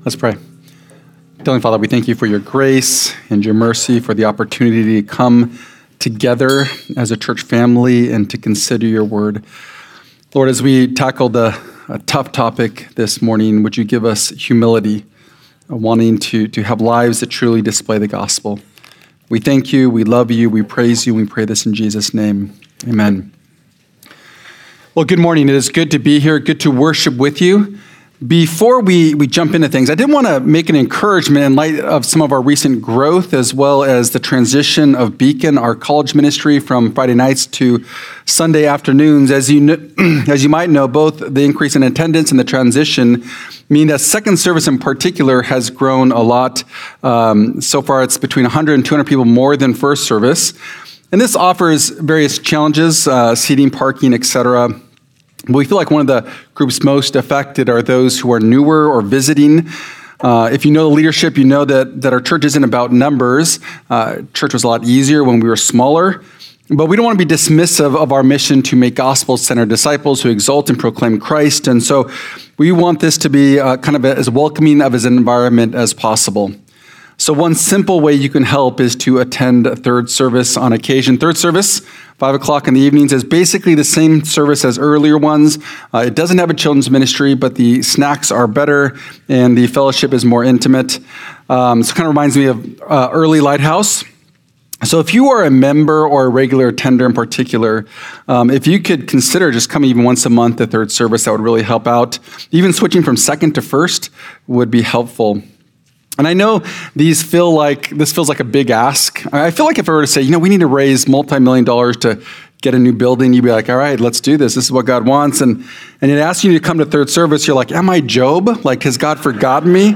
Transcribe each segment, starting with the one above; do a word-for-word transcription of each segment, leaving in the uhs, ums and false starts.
Let's pray. Heavenly Father, we thank you for your grace and your mercy, for the opportunity to come together as a church family and to consider your word. Lord, as we tackle the a tough topic this morning, would you give us humility, uh, wanting to, to have lives that truly display the gospel? We thank you, we love you, we praise you, and we pray this in Jesus' name. Amen. Well, good morning. It is good to be here, good to worship with you. Before we, we jump into things, I did want to make an encouragement in light of some of our recent growth, as well as the transition of Beacon, our college ministry, from Friday nights to Sunday afternoons. As you kn- as you might know, both the increase in attendance and the transition mean that second service in particular has grown a lot. Um, so far, it's between one hundred and two hundred people more than first service. And this offers various challenges, uh, seating, parking, et cetera. We feel like one of the groups most affected are those who are newer or visiting. Uh, if you know the leadership, you know that, that our church isn't about numbers. Uh, church was a lot easier when we were smaller. But we don't want to be dismissive of our mission to make gospel-centered disciples who exalt and proclaim Christ. And so we want this to be uh, kind of as welcoming of an environment as possible. So one simple way you can help is to attend third service on occasion. Third service, five o'clock in the evenings, is basically the same service as earlier ones. Uh, it doesn't have a children's ministry, but the snacks are better and the fellowship is more intimate. Um, so it kind of reminds me of uh, early Lighthouse. So if you are a member or a regular attender in particular, um, if you could consider just coming even once a month to third service, that would really help out. Even switching from second to first would be helpful. And I know these feel like, this feels like a big ask. I feel like if I were to say, you know, we need to raise multi-million dollars to get a new building, you'd be like, all right, let's do this. This is what God wants. And, and it asks you to come to third service. You're like, am I Job? Like, has God forgotten me?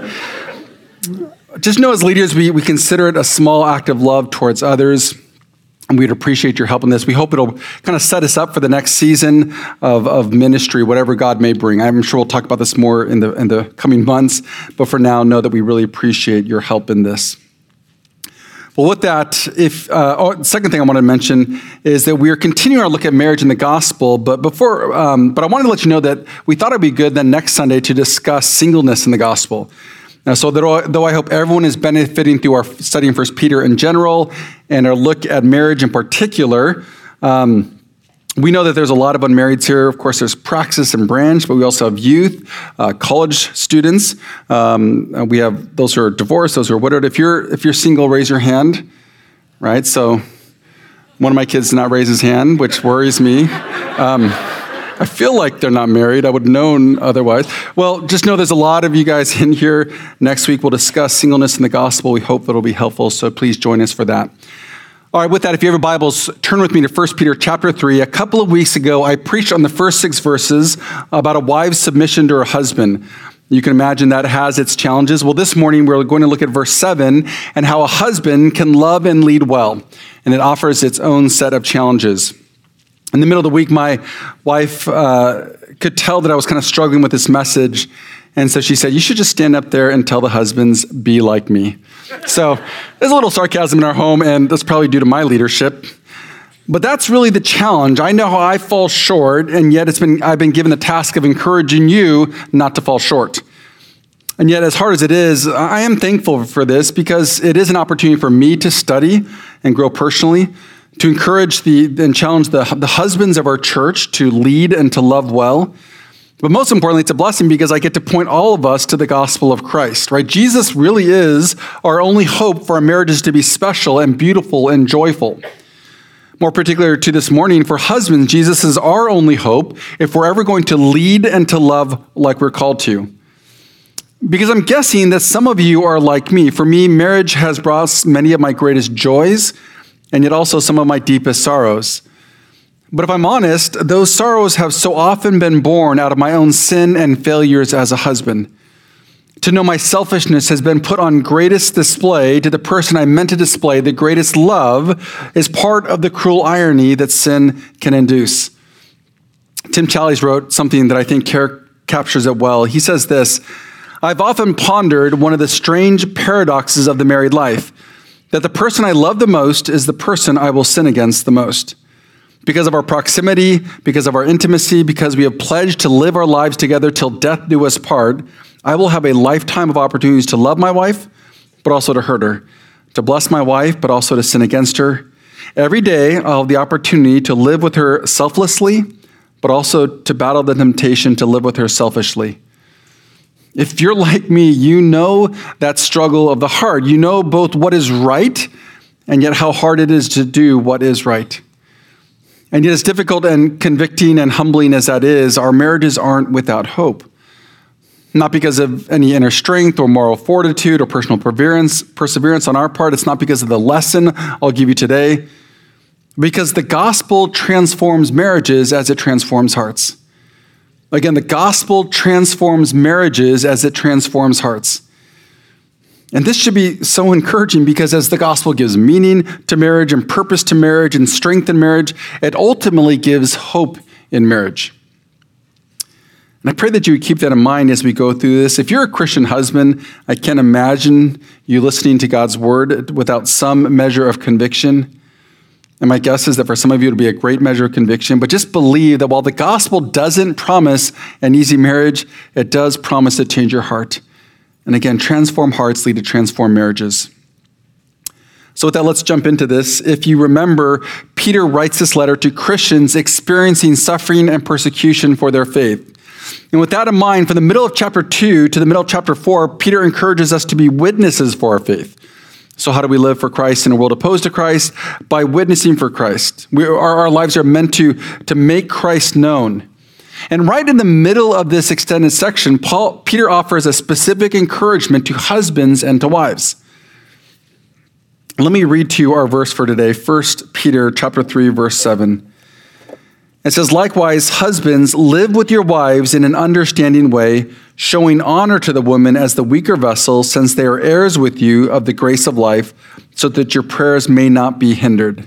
Just know as leaders, we, we consider it a small act of love towards others. And we'd appreciate your help in this. We hope it'll kind of set us up for the next season of, of ministry, whatever God may bring. I'm sure we'll talk about this more in the in the coming months. But for now, know that we really appreciate your help in this. Well, with that, if uh, oh, second thing I want to mention is that we are continuing our look at marriage in the gospel. But before, um, but I wanted to let you know that we thought it'd be good then next Sunday to discuss singleness in the gospel. Now, so though I hope everyone is benefiting through our studying First Peter in general and our look at marriage in particular, um, we know that there's a lot of unmarrieds here. Of course, there's Praxis and Branch, but we also have youth, uh, college students. Um, we have those who are divorced, those who are widowed. If you're if you're single, raise your hand. Right. So one of my kids did not raise his hand, which worries me. Um, I feel like they're not married. I would have known otherwise. Well, just know there's a lot of you guys in here. Next week, we'll discuss singleness in the gospel. We hope that'll be helpful, so please join us for that. All right, with that, if you have your Bibles, turn with me to First Peter chapter three. A couple of weeks ago, I preached on the first six verses about a wife's submission to her husband. You can imagine that has its challenges. Well, this morning, we're going to look at verse seven and how a husband can love and lead well. And it offers its own set of challenges. In the middle of the week, my wife uh, could tell that I was kind of struggling with this message. And so she said, you should just stand up there and tell the husbands, be like me. So there's a little sarcasm in our home, and that's probably due to my leadership. But that's really the challenge. I know how I fall short, and yet it's been I've been given the task of encouraging you not to fall short. And yet, as hard as it is, I am thankful for this because it is an opportunity for me to study and grow personally, to encourage the and challenge the, the husbands of our church to lead and to love well. But most importantly, it's a blessing because I get to point all of us to the gospel of Christ, right? Jesus really is our only hope for our marriages to be special and beautiful and joyful. More particular to this morning, for husbands, Jesus is our only hope if we're ever going to lead and to love like we're called to. Because I'm guessing that some of you are like me. For me, marriage has brought many of my greatest joys, and yet also some of my deepest sorrows. But if I'm honest, those sorrows have so often been born out of my own sin and failures as a husband. To know my selfishness has been put on greatest display to the person I meant to display the greatest love is part of the cruel irony that sin can induce. Tim Challies wrote something that I think car- captures it well. He says this, I've often pondered one of the strange paradoxes of the married life, that the person I love the most is the person I will sin against the most. Because of our proximity, because of our intimacy, because we have pledged to live our lives together till death do us part, I will have a lifetime of opportunities to love my wife, but also to hurt her, to bless my wife, but also to sin against her. Every day, I'll have the opportunity to live with her selflessly, but also to battle the temptation to live with her selfishly. If you're like me, you know that struggle of the heart. You know both what is right and yet how hard it is to do what is right. And yet as difficult and convicting and humbling as that is, our marriages aren't without hope. Not because of any inner strength or moral fortitude or personal perseverance, perseverance on our part. It's not because of the lesson I'll give you today. Because the gospel transforms marriages as it transforms hearts. Again, the gospel transforms marriages as it transforms hearts. And this should be so encouraging because as the gospel gives meaning to marriage and purpose to marriage and strength in marriage, it ultimately gives hope in marriage. And I pray that you would keep that in mind as we go through this. If you're a Christian husband, I can't imagine you listening to God's word without some measure of conviction. And my guess is that for some of you, it'll be a great measure of conviction. But just believe that while the gospel doesn't promise an easy marriage, it does promise to change your heart. And again, transform hearts lead to transform marriages. So with that, let's jump into this. If you remember, Peter writes this letter to Christians experiencing suffering and persecution for their faith. And with that in mind, from the middle of chapter two to the middle of chapter four, Peter encourages us to be witnesses for our faith. So how do we live for Christ in a world opposed to Christ? By witnessing for Christ. We, our, our lives are meant to, to make Christ known. And right in the middle of this extended section, Paul, Peter offers a specific encouragement to husbands and to wives. Let me read to you our verse for today, First Peter chapter three, verse seven. It says, likewise, husbands, live with your wives in an understanding way, showing honor to the woman as the weaker vessel, since they are heirs with you of the grace of life, so that your prayers may not be hindered.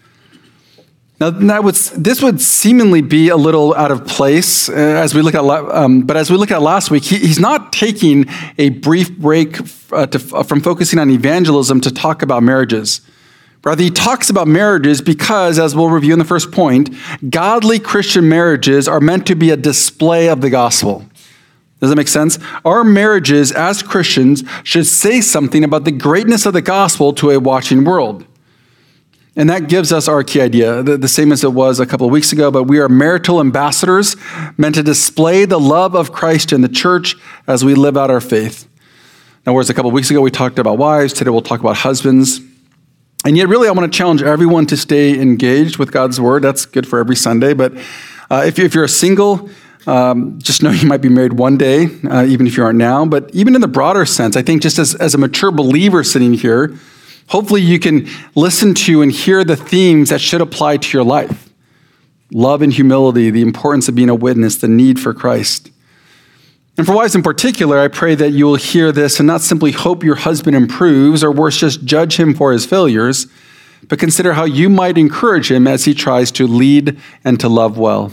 Now, that would, this would seemingly be a little out of place uh, as we look at, um, but as we look at last week, he, he's not taking a brief break uh, to, uh, from focusing on evangelism to talk about marriages. Rather, he talks about marriages because, as we'll review in the first point, godly Christian marriages are meant to be a display of the gospel. Does that make sense? Our marriages as Christians should say something about the greatness of the gospel to a watching world. And that gives us our key idea, the, the same as it was a couple of weeks ago, but we are marital ambassadors meant to display the love of Christ in the church as we live out our faith. Now, whereas a couple of weeks ago we talked about wives, today we'll talk about husbands. And yet, really, I want to challenge everyone to stay engaged with God's word. That's good for every Sunday. But uh, if, if you're a single, um, just know you might be married one day, uh, even if you aren't now. But even in the broader sense, I think just as, as a mature believer sitting here, hopefully you can listen to and hear the themes that should apply to your life. Love and humility, the importance of being a witness, the need for Christ. And for wives in particular, I pray that you will hear this and not simply hope your husband improves, or worse, just judge him for his failures, but consider how you might encourage him as he tries to lead and to love well.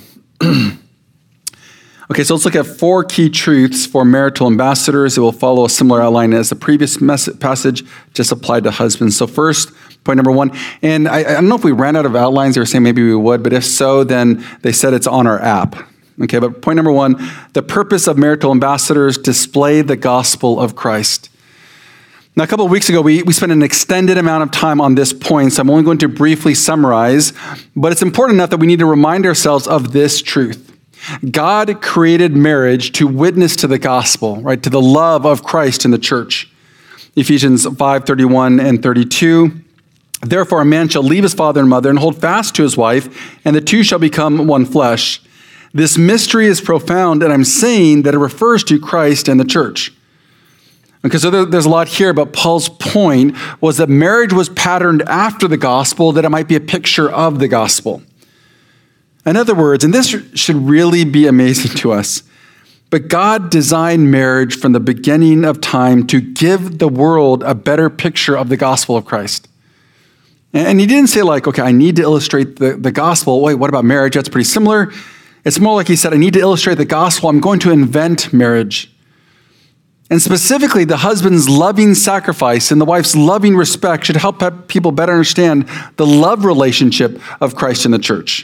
Okay, so let's look at four key truths for marital ambassadors. It will follow a similar outline as the previous passage, just applied to husbands. So first, point number one, and I, I don't know if we ran out of outlines. They were saying maybe we would, but if so, then they said it's on our app. Okay, but point number one, the purpose of marital ambassadors: display the gospel of Christ. Now, a couple of weeks ago, we, we spent an extended amount of time on this point, so I'm only going to briefly summarize, but it's important enough that we need to remind ourselves of this truth. God created marriage to witness to the gospel, right, to the love of Christ in the church. Ephesians five, thirty-one and thirty-two. Therefore, a man shall leave his father and mother and hold fast to his wife, and the two shall become one flesh. This mystery is profound, and I'm saying that it refers to Christ and the church. Okay, so there, there's a lot here, but Paul's point was that marriage was patterned after the gospel, that it might be a picture of the gospel. In other words, and this should really be amazing to us, but God designed marriage from the beginning of time to give the world a better picture of the gospel of Christ. And he didn't say like, okay, I need to illustrate the, the gospel. Wait, what about marriage? That's pretty similar. It's more like he said, I need to illustrate the gospel. I'm going to invent marriage. And specifically, the husband's loving sacrifice and the wife's loving respect should help people better understand the love relationship of Christ in the church.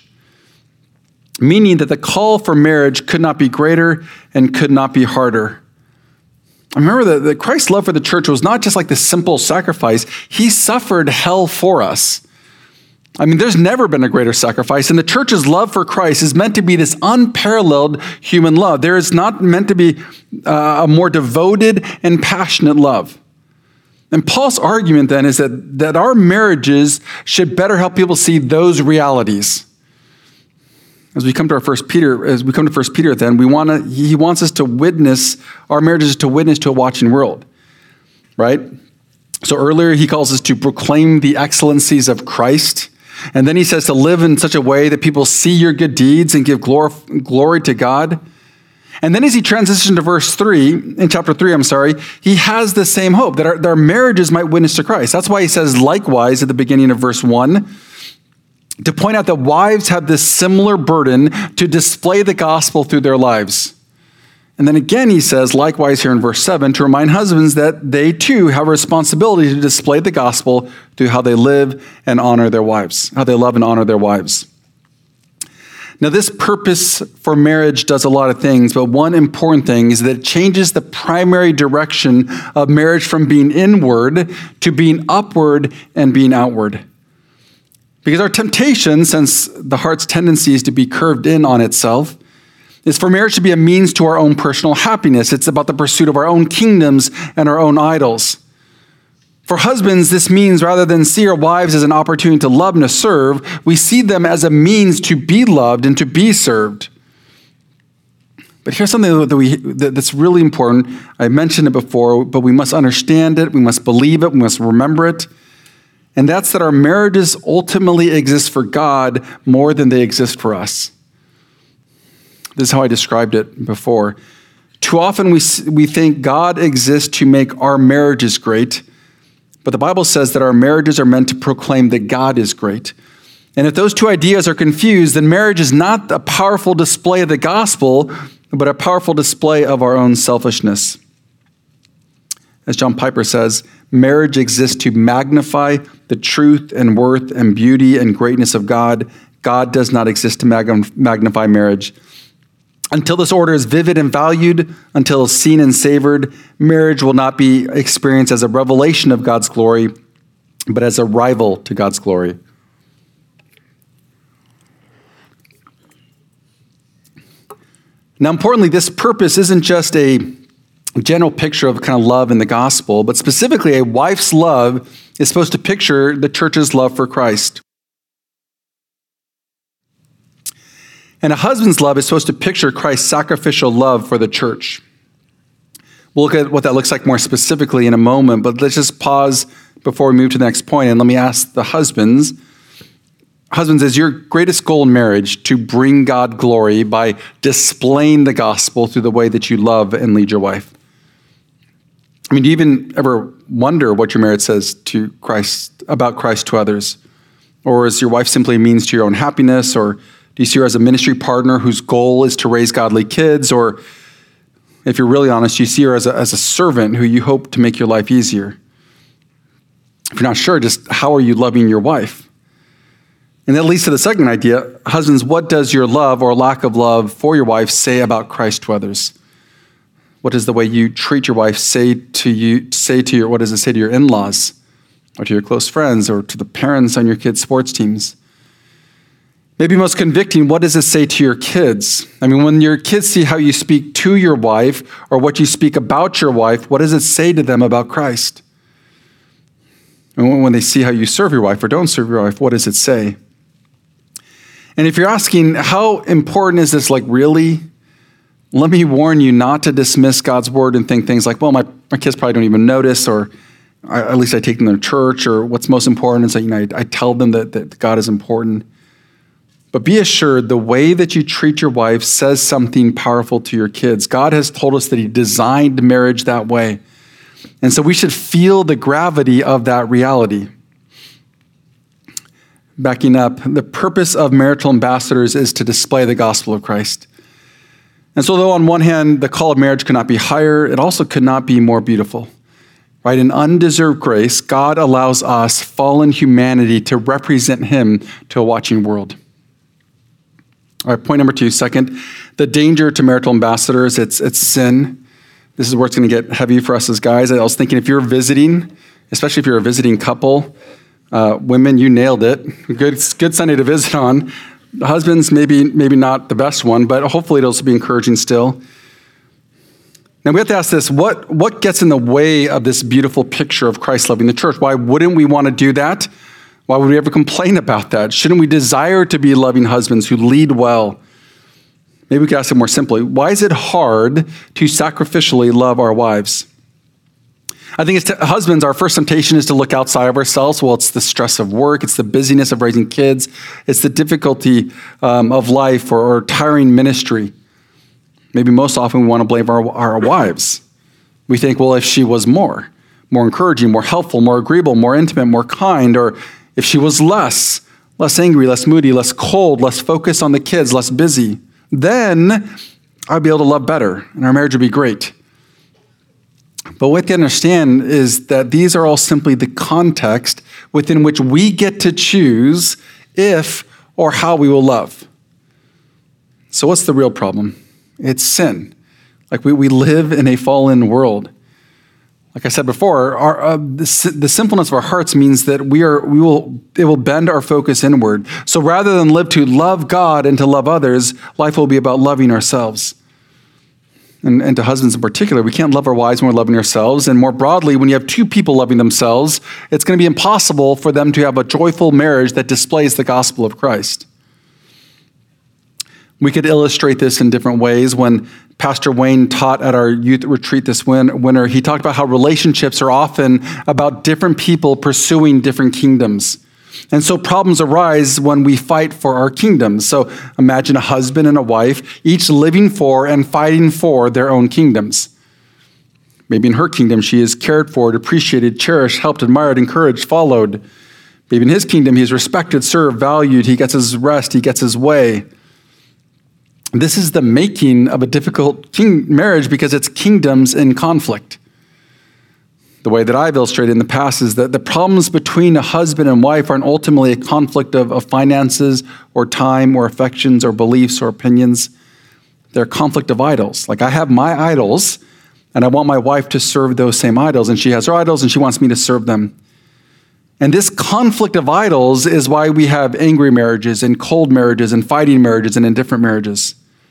Meaning that the call for marriage could not be greater and could not be harder. Remember that, that Christ's love for the church was not just like this simple sacrifice. He suffered hell for us. I mean, there's never been a greater sacrifice, and the church's love for Christ is meant to be this unparalleled human love. There is not meant to be uh, a more devoted and passionate love. And Paul's argument then is that, that our marriages should better help people see those realities. As we come to our First Peter, as we come to First Peter, then we want to. He wants us to witness our marriages to witness to a watching world, right? So earlier he calls us to proclaim the excellencies of Christ. And then he says to live in such a way that people see your good deeds and give glory, glory to God. And then as he transitions to verse three, in chapter three, I'm sorry, he has the same hope, that our, that our marriages might witness to Christ. That's why he says likewise at the beginning of verse one, to point out that wives have this similar burden to display the gospel through their lives. And then again, he says, likewise here in verse seven, to remind husbands that they too have a responsibility to display the gospel through how they live and honor their wives, how they love and honor their wives. Now, this purpose for marriage does a lot of things, but one important thing is that it changes the primary direction of marriage from being inward to being upward and being outward. Because our temptation, since the heart's tendency is to be curved in on itself, is for marriage to be a means to our own personal happiness. It's about the pursuit of our own kingdoms and our own idols. For husbands, this means rather than see our wives as an opportunity to love and to serve, we see them as a means to be loved and to be served. But here's something that we, that's really important. I mentioned it before, but we must understand it, we must believe it, we must remember it. And that's that our marriages ultimately exist for God more than they exist for us. This is how I described it before. Too often we, we think God exists to make our marriages great, but the Bible says that our marriages are meant to proclaim that God is great. And if those two ideas are confused, then marriage is not a powerful display of the gospel, but a powerful display of our own selfishness. As John Piper says, marriage exists to magnify the truth and worth and beauty and greatness of God. God does not exist to mag- magnify marriage. Until this order is vivid and valued, until it's seen and savored, marriage will not be experienced as a revelation of God's glory, but as a rival to God's glory. Now, importantly, this purpose isn't just a general picture of kind of love in the gospel, but specifically a wife's love is supposed to picture the church's love for Christ. And a husband's love is supposed to picture Christ's sacrificial love for the church. We'll look at what that looks like more specifically in a moment, but let's just pause before we move to the next point, and let me ask the husbands. Husbands, is your greatest goal in marriage to bring God glory by displaying the gospel through the way that you love and lead your wife? I mean, do you even ever wonder what your marriage says to Christ, about Christ to others? Or is your wife simply a means to your own happiness? Or do you see her as a ministry partner whose goal is to raise godly kids? Or if you're really honest, do you see her as a, as a servant who you hope to make your life easier? If you're not sure, just how are you loving your wife? And that leads to the second idea. Husbands, what does your love or lack of love for your wife say about Christ to others? What does the way you treat your wife say to you, say to your, what does it say to your in-laws or to your close friends or to the parents on your kids' sports teams? Maybe most convicting, what does it say to your kids? I mean, when your kids see how you speak to your wife or what you speak about your wife, what does it say to them about Christ? And when they see how you serve your wife or don't serve your wife, what does it say? And if you're asking, how important is this, like, really? Let me warn you not to dismiss God's word and think things like, well, my, my kids probably don't even notice, or I, at least I take them to church, or what's most important is that, you know, I, I tell them that, that God is important. But be assured, the way that you treat your wife says something powerful to your kids. God has told us that he designed marriage that way. And so we should feel the gravity of that reality. Backing up, the purpose of marital ambassadors is to display the gospel of Christ. And so though on one hand, the call of marriage could not be higher, it also could not be more beautiful. Right? In undeserved grace, God allows us, fallen humanity, to represent him to a watching world. All right, point number two, second, the danger to marital ambassadors, it's, it's sin. This is where it's going to get heavy for us as guys. I was thinking if you're visiting, especially if you're a visiting couple, uh, women, you nailed it. Good, good Sunday to visit on. Husbands, maybe maybe not the best one, but hopefully it'll also be encouraging still. Now we have to ask this, what, what gets in the way of this beautiful picture of Christ loving the church? Why wouldn't we want to do that? Why would we ever complain about that? Shouldn't we desire to be loving husbands who lead well? Maybe we could ask it more simply. Why is it hard to sacrificially love our wives? I think as husbands, our first temptation is to look outside of ourselves. Well, it's the stress of work. It's the busyness of raising kids. It's the difficulty um, of life or, or tiring ministry. Maybe most often we want to blame our, our wives. We think, well, if she was more, more encouraging, more helpful, more agreeable, more intimate, more kind, or if she was less, less angry, less moody, less cold, less focused on the kids, less busy, then I'd be able to love better and our marriage would be great. But what we have to understand is that these are all simply the context within which we get to choose if or how we will love. So what's the real problem? It's sin. Like we, we live in a fallen world. Like I said before, our, uh, the, the sinfulness of our hearts means that we are we will it will bend our focus inward. So rather than live to love God and to love others, life will be about loving ourselves. And, and to husbands in particular, we can't love our wives when we're loving ourselves. And more broadly, when you have two people loving themselves, it's going to be impossible for them to have a joyful marriage that displays the gospel of Christ. We could illustrate this in different ways. When Pastor Wayne taught at our youth retreat this winter, he talked about how relationships are often about different people pursuing different kingdoms. And so problems arise when we fight for our kingdoms. So imagine a husband and a wife, each living for and fighting for their own kingdoms. Maybe in her kingdom, she is cared for, appreciated, cherished, helped, admired, encouraged, followed. Maybe in his kingdom, he is respected, served, valued. He gets his rest. He gets his way. This is the making of a difficult king marriage because it's kingdoms in conflict. The way that I've illustrated in the past is that the problems between a husband and wife aren't ultimately a conflict of, of finances or time or affections or beliefs or opinions. They're a conflict of idols. Like I have my idols and I want my wife to serve those same idols, and she has her idols and she wants me to serve them. And this conflict of idols is why we have angry marriages and cold marriages and fighting marriages and indifferent marriages.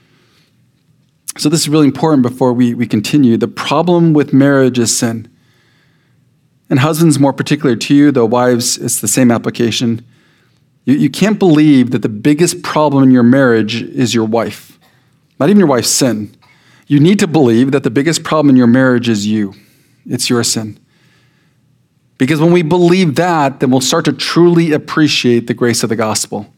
So this is really important before we, we continue. The problem with marriage is sin. And husbands, more particular to you, though wives, it's the same application. You, you can't believe that the biggest problem in your marriage is your wife. Not even your wife's sin. You need to believe that the biggest problem in your marriage is you. It's your sin. Because when we believe that, then we'll start to truly appreciate the grace of the gospel.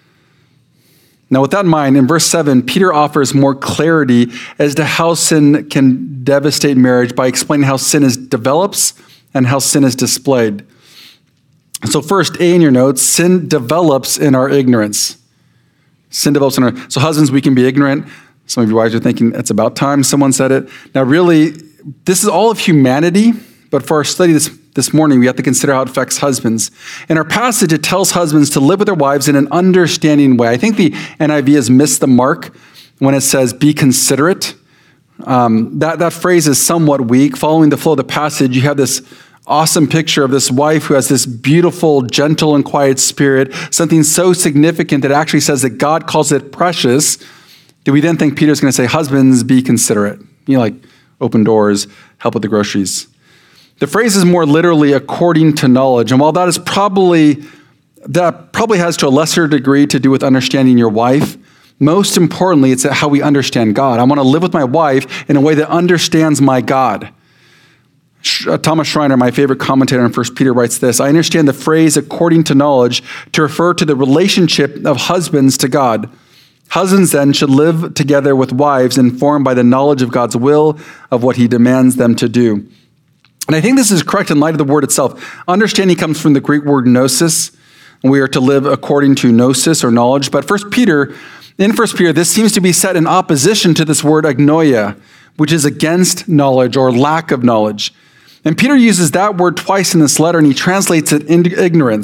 Now, with that in mind, in verse seven, Peter offers more clarity as to how sin can devastate marriage by explaining how sin is develops and how sin is displayed. So first, A in your notes, sin develops in our ignorance. Sin develops in our... So husbands, we can be ignorant. Some of your wives are thinking, it's about time someone said it. Now really, this is all of humanity, but for our study this, this morning, we have to consider how it affects husbands. In our passage, it tells husbands to live with their wives in an understanding way. I think the N I V has missed the mark when it says, be considerate. Um, that, that phrase is somewhat weak. Following the flow of the passage, you have this awesome picture of this wife who has this beautiful, gentle, and quiet spirit, something so significant that it actually says that God calls it precious. Do we then think Peter's going to say, husbands, be considerate? You know, like open doors, help with the groceries. The phrase is more literally according to knowledge. And while that is probably, that probably has to a lesser degree to do with understanding your wife, most importantly, it's how we understand God. I want to live with my wife in a way that understands my God. Thomas Schreiner, my favorite commentator on First Peter, writes this: I understand the phrase according to knowledge to refer to the relationship of husbands to God. Husbands then should live together with wives informed by the knowledge of God's will, of what he demands them to do. And I think this is correct in light of the word itself. Understanding comes from the Greek word gnosis, and we are to live according to gnosis or knowledge. But First Peter, in First Peter, this seems to be set in opposition to this word agnoia, which is against knowledge or lack of knowledge. And Peter uses that word twice in this letter, and he translates it into ignorance.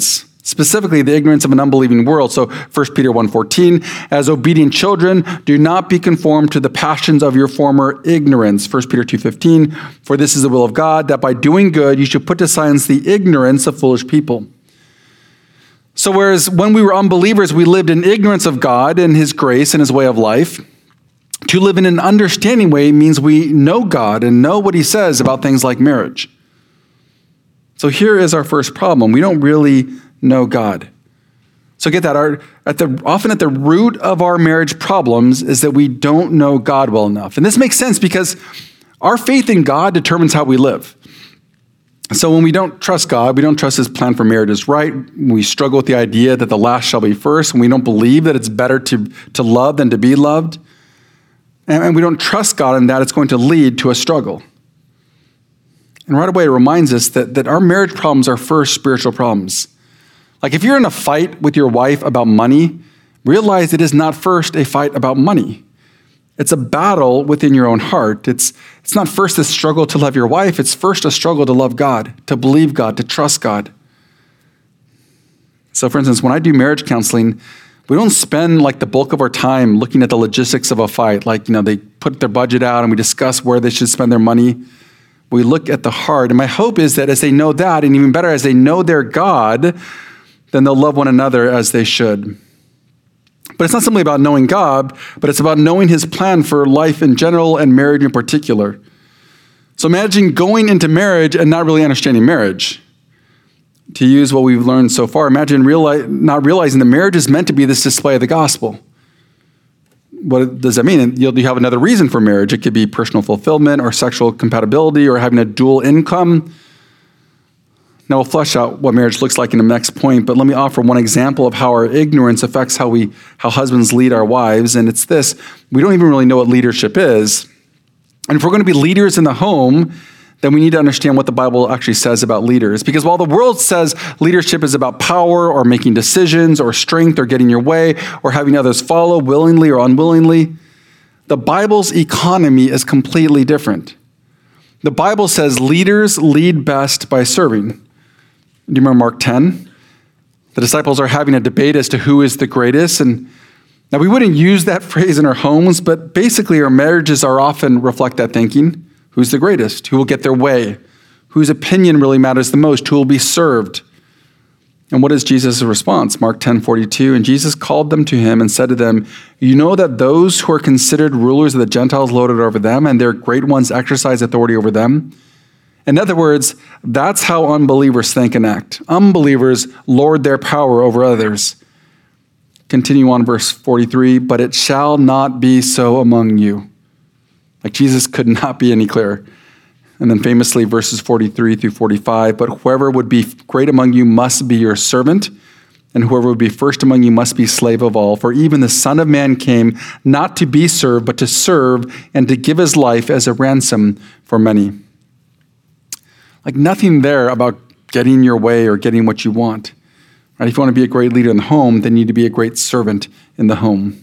specifically the ignorance of an unbelieving world. So First Peter one fourteen, as obedient children, do not be conformed to the passions of your former ignorance. First Peter two fifteen, for this is the will of God, that by doing good you should put to silence the ignorance of foolish people. So whereas when we were unbelievers, we lived in ignorance of God and his grace and his way of life, to live in an understanding way means we know God and know what he says about things like marriage. So here is our first problem. We don't really know God. So get that. Our, at the, often at the root of our marriage problems is that we don't know God well enough. And this makes sense because our faith in God determines how we live. So when we don't trust God, we don't trust his plan for marriage is right. We struggle with the idea that the last shall be first, and we don't believe that it's better to, to love than to be loved. And, and we don't trust God in that, it's going to lead to a struggle. And right away, it reminds us that, that our marriage problems are first spiritual problems. Like if you're in a fight with your wife about money, realize it is not first a fight about money. It's a battle within your own heart. It's, it's not first a struggle to love your wife. It's first a struggle to love God, to believe God, to trust God. So for instance, when I do marriage counseling, we don't spend like the bulk of our time looking at the logistics of a fight. Like, you know, they put their budget out and we discuss where they should spend their money. We look at the heart. And my hope is that as they know that, and even better, as they know their God, then they'll love one another as they should. But it's not simply about knowing God, but it's about knowing his plan for life in general and marriage in particular. So imagine going into marriage and not really understanding marriage. To use what we've learned so far, imagine reali- not realizing that marriage is meant to be this display of the gospel. What does that mean? You'll, you have another reason for marriage. It could be personal fulfillment or sexual compatibility or having a dual income. Now we'll flesh out what marriage looks like in the next point, but let me offer one example of how our ignorance affects how we, how husbands lead our wives, and it's this. We don't even really know what leadership is. And if we're going to be leaders in the home, then we need to understand what the Bible actually says about leaders. Because while the world says leadership is about power or making decisions or strength or getting your way or having others follow willingly or unwillingly, the Bible's economy is completely different. The Bible says leaders lead best by serving. Do you remember Mark ten? The disciples are having a debate as to who is the greatest. And now we wouldn't use that phrase in our homes, but basically our marriages are often reflect that thinking. Who's the greatest? Who will get their way? Whose opinion really matters the most? Who will be served? And what is Jesus' response? Mark ten forty-two, and Jesus called them to him and said to them, you know that those who are considered rulers of the Gentiles lord it over them, and their great ones exercise authority over them. In other words, that's how unbelievers think and act. Unbelievers lord their power over others. Continue on verse forty-three, but it shall not be so among you. Like Jesus could not be any clearer. And then famously verses forty-three through forty-five, but whoever would be great among you must be your servant, and whoever would be first among you must be slave of all. For even the Son of Man came not to be served, but to serve and to give his life as a ransom for many. Like nothing there about getting your way or getting what you want. Right? If you want to be a great leader in the home, then you need to be a great servant in the home.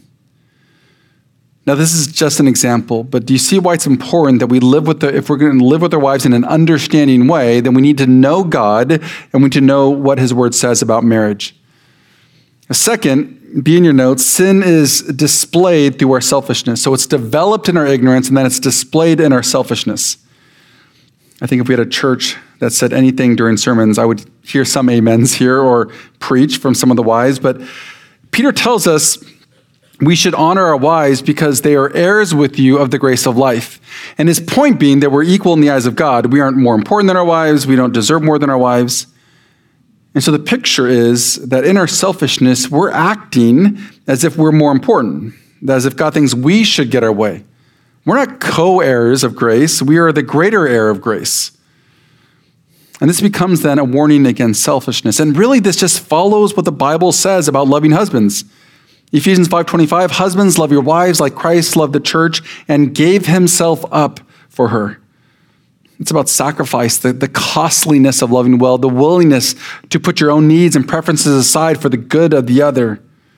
Now, this is just an example, but do you see why it's important that we live with the, if we're going to live with our wives in an understanding way, then we need to know God and we need to know what his word says about marriage. Second, be in your notes, sin is displayed through our selfishness. So it's developed in our ignorance and then it's displayed in our selfishness. I think if we had a church that said anything during sermons, I would hear some amens here or preach from some of the wives. But Peter tells us we should honor our wives because they are heirs with you of the grace of life. And his point being that we're equal in the eyes of God. We aren't more important than our wives. We don't deserve more than our wives. And so the picture is that in our selfishness, we're acting as if we're more important, as if God thinks we should get our way. We're not co-heirs of grace. We are the greater heir of grace. And this becomes then a warning against selfishness. And really, this just follows what the Bible says about loving husbands. Ephesians five twenty-five, husbands, love your wives like Christ loved the church and gave himself up for her. It's about sacrifice, the, the costliness of loving well, the willingness to put your own needs and preferences aside for the good of the other.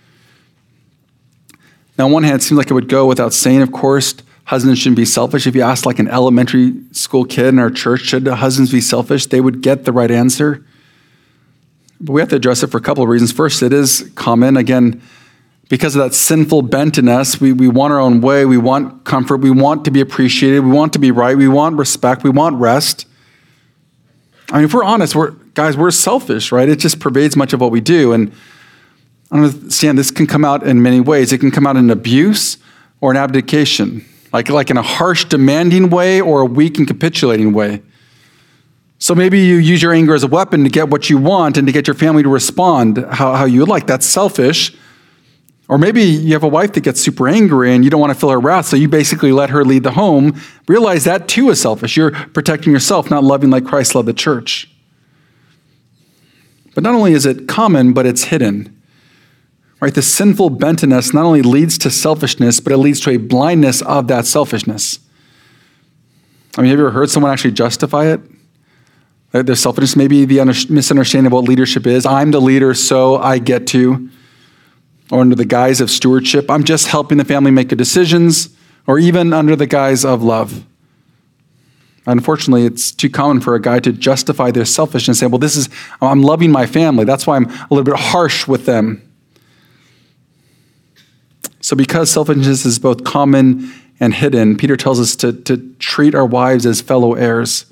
Now, on one hand, it seems like it would go without saying, of course, husbands shouldn't be selfish. If you asked like an elementary school kid in our church, should husbands be selfish? They would get the right answer. But we have to address it for a couple of reasons. First, it is common, again, because of that sinful bent in us. We, we want our own way. We want comfort. We want to be appreciated. We want to be right. We want respect. We want rest. I mean, if we're honest, we're guys, we're selfish, right? It just pervades much of what we do. And I understand this can come out in many ways. It can come out in abuse or an abdication, like, like in a harsh, demanding way or a weak and capitulating way. So maybe you use your anger as a weapon to get what you want and to get your family to respond how, how you would like. That's selfish. Or maybe you have a wife that gets super angry and you don't want to feel her wrath, so you basically let her lead the home. Realize that too is selfish. You're protecting yourself, not loving like Christ loved the church. But not only is it common, but it's hidden. Right? The sinful bent in us not only leads to selfishness, but it leads to a blindness of that selfishness. I mean, have you ever heard someone actually justify it? Their selfishness, maybe the misunderstanding of what leadership is. I'm the leader, so I get to. Or under the guise of stewardship, I'm just helping the family make good decisions, or even under the guise of love. Unfortunately, it's too common for a guy to justify their selfishness and say, well, this is, I'm loving my family. That's why I'm a little bit harsh with them. So because selfishness is both common and hidden, Peter tells us to, to treat our wives as fellow heirs,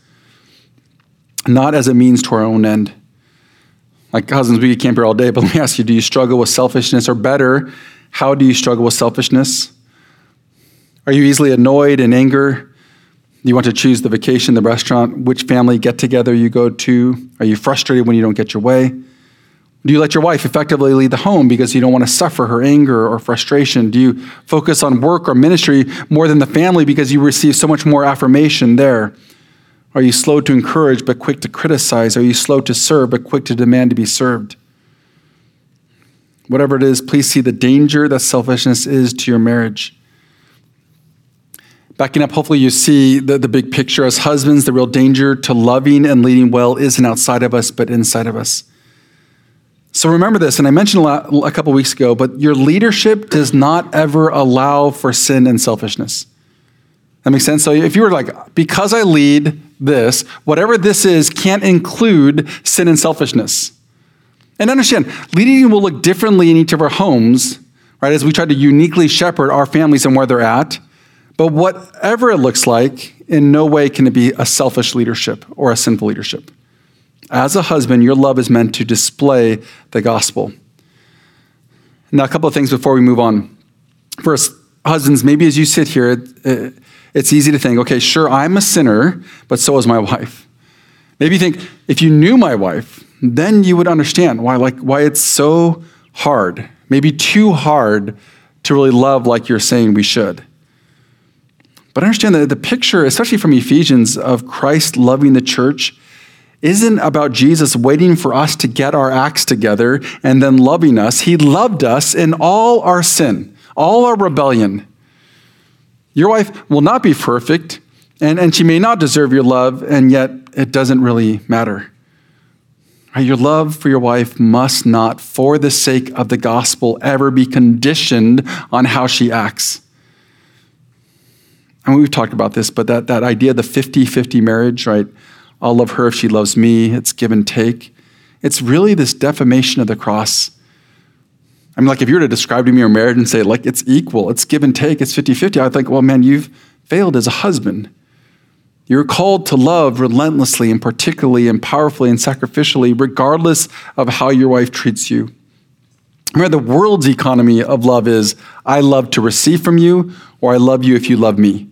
not as a means to our own end. Like husbands, we can't be here all day, but let me ask you, do you struggle with selfishness? Or better, how do you struggle with selfishness? Are you easily annoyed and anger? Do you want to choose the vacation, the restaurant, which family get-together you go to? Are you frustrated when you don't get your way? Do you let your wife effectively lead the home because you don't want to suffer her anger or frustration? Do you focus on work or ministry more than the family because you receive so much more affirmation there? Are you slow to encourage but quick to criticize? Are you slow to serve but quick to demand to be served? Whatever it is, please see the danger that selfishness is to your marriage. Backing up, hopefully you see the, the big picture. As husbands, the real danger to loving and leading well isn't outside of us, but inside of us. So remember this, and I mentioned a, lot, a couple weeks ago, but your leadership does not ever allow for sin and selfishness. That makes sense? So if you were like, because I lead this, whatever this is can't include sin and selfishness. And understand, leading will look differently in each of our homes, right, as we try to uniquely shepherd our families and where they're at. But whatever it looks like, in no way can it be a selfish leadership or a sinful leadership. As a husband, your love is meant to display the gospel. Now, a couple of things before we move on. First, husbands, maybe as you sit here, it, it, it's easy to think, okay, sure, I'm a sinner, but so is my wife. Maybe you think, if you knew my wife, then you would understand why, like, why it's so hard, maybe too hard to really love like you're saying we should. But understand that the picture, especially from Ephesians, of Christ loving the church isn't about Jesus waiting for us to get our acts together and then loving us. He loved us in all our sin, all our rebellion. Your wife will not be perfect, and, and she may not deserve your love, and yet it doesn't really matter. Your love for your wife must not, for the sake of the gospel, ever be conditioned on how she acts. I mean, we've talked about this, but that, that idea of the fifty-fifty marriage, right? I'll love her if she loves me. It's give and take. It's really this defamation of the cross. I mean, like if you were to describe to me your marriage and say, like, it's equal, it's give and take, it's fifty-fifty, I'd think, well, man, you've failed as a husband. You're called to love relentlessly and particularly and powerfully and sacrificially, regardless of how your wife treats you. Remember, the world's economy of love is, I love to receive from you, or I love you if you love me.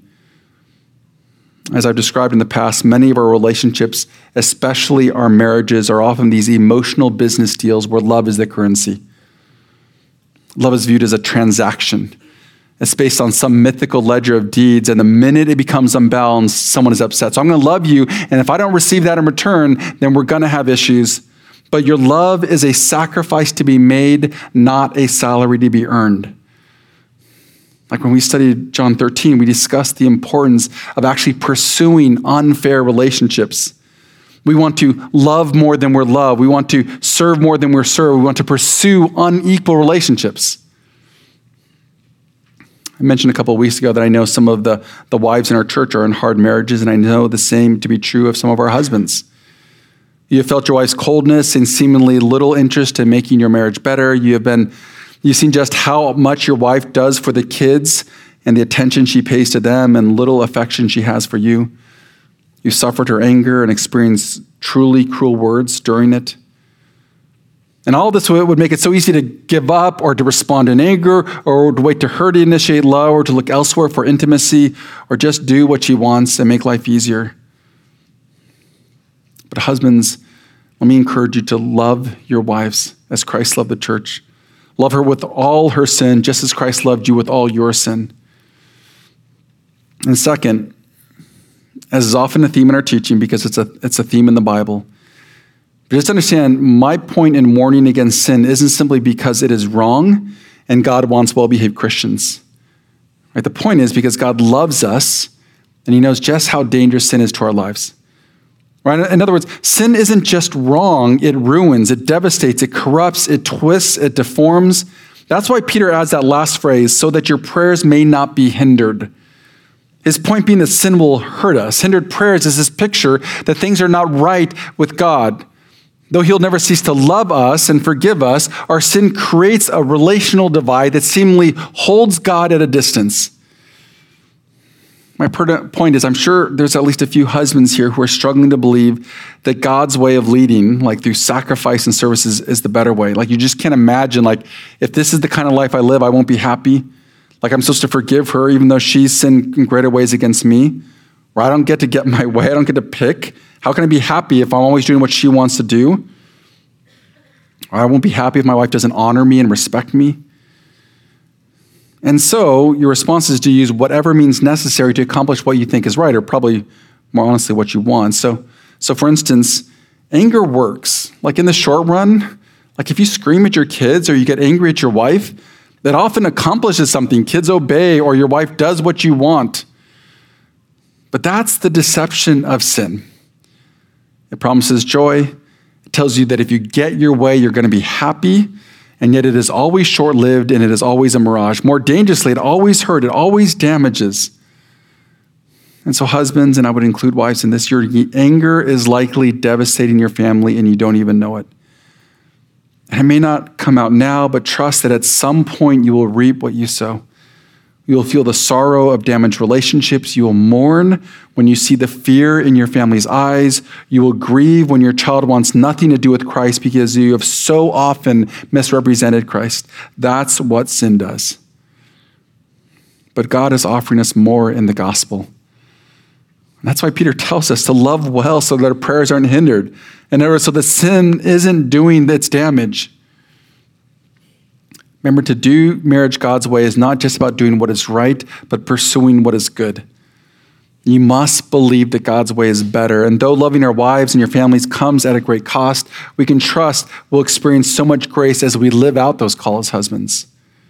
As I've described in the past, many of our relationships, especially our marriages, are often these emotional business deals where love is the currency. Love is viewed as a transaction. It's based on some mythical ledger of deeds, and the minute it becomes unbalanced, someone is upset. So I'm going to love you, and if I don't receive that in return, then we're going to have issues. But your love is a sacrifice to be made, not a salary to be earned. Like when we studied John thirteen, we discussed the importance of actually pursuing unfair relationships. We want to love more than we're loved. We want to serve more than we're served. We want to pursue unequal relationships. I mentioned a couple of weeks ago that I know some of the, the wives in our church are in hard marriages, and I know the same to be true of some of our husbands. You have felt your wife's coldness and seemingly little interest in making your marriage better. You have been, you've seen just how much your wife does for the kids and the attention she pays to them and little affection she has for you. You suffered her anger and experienced truly cruel words during it. And all this would make it so easy to give up or to respond in anger or to wait to her to initiate love or to look elsewhere for intimacy or just do what she wants and make life easier. But husbands, let me encourage you to love your wives as Christ loved the church. Love her with all her sin, just as Christ loved you with all your sin. And second, as is often a theme in our teaching because it's a, it's a theme in the Bible, but just understand, my point in warning against sin isn't simply because it is wrong and God wants well-behaved Christians. Right? The point is because God loves us and he knows just how dangerous sin is to our lives. Right? In other words, sin isn't just wrong, it ruins, it devastates, it corrupts, it twists, it deforms. That's why Peter adds that last phrase, so that your prayers may not be hindered. His point being that sin will hurt us. Hindered prayers is this picture that things are not right with God. Though he'll never cease to love us and forgive us, our sin creates a relational divide that seemingly holds God at a distance. My point is, I'm sure there's at least a few husbands here who are struggling to believe that God's way of leading, like through sacrifice and services, is the better way. Like you just can't imagine, like, if this is the kind of life I live, I won't be happy. Like I'm supposed to forgive her even though she's sinned in greater ways against me. Or I don't get to get my way, I don't get to pick. How can I be happy if I'm always doing what she wants to do? Or I won't be happy if my wife doesn't honor me and respect me. And so your response is to use whatever means necessary to accomplish what you think is right, or probably more honestly what you want. So, so for instance, anger works. Like in the short run, like if you scream at your kids or you get angry at your wife, that often accomplishes something. Kids obey or your wife does what you want. But that's the deception of sin. It promises joy. It tells you that if you get your way, you're going to be happy. And yet it is always short-lived and it is always a mirage. More dangerously, it always hurts, it always damages. And so husbands, and I would include wives in this, your anger is likely devastating your family and you don't even know it. And it may not come out now, but trust that at some point you will reap what you sow. You will feel the sorrow of damaged relationships. You will mourn when you see the fear in your family's eyes. You will grieve when your child wants nothing to do with Christ because you have so often misrepresented Christ. That's what sin does. But God is offering us more in the gospel. And that's why Peter tells us to love well so that our prayers aren't hindered. In other words, so that sin isn't doing its damage. Remember, to do marriage God's way is not just about doing what is right, but pursuing what is good. You must believe that God's way is better. And though loving our wives and your families comes at a great cost, we can trust we'll experience so much grace as we live out those calls as husbands.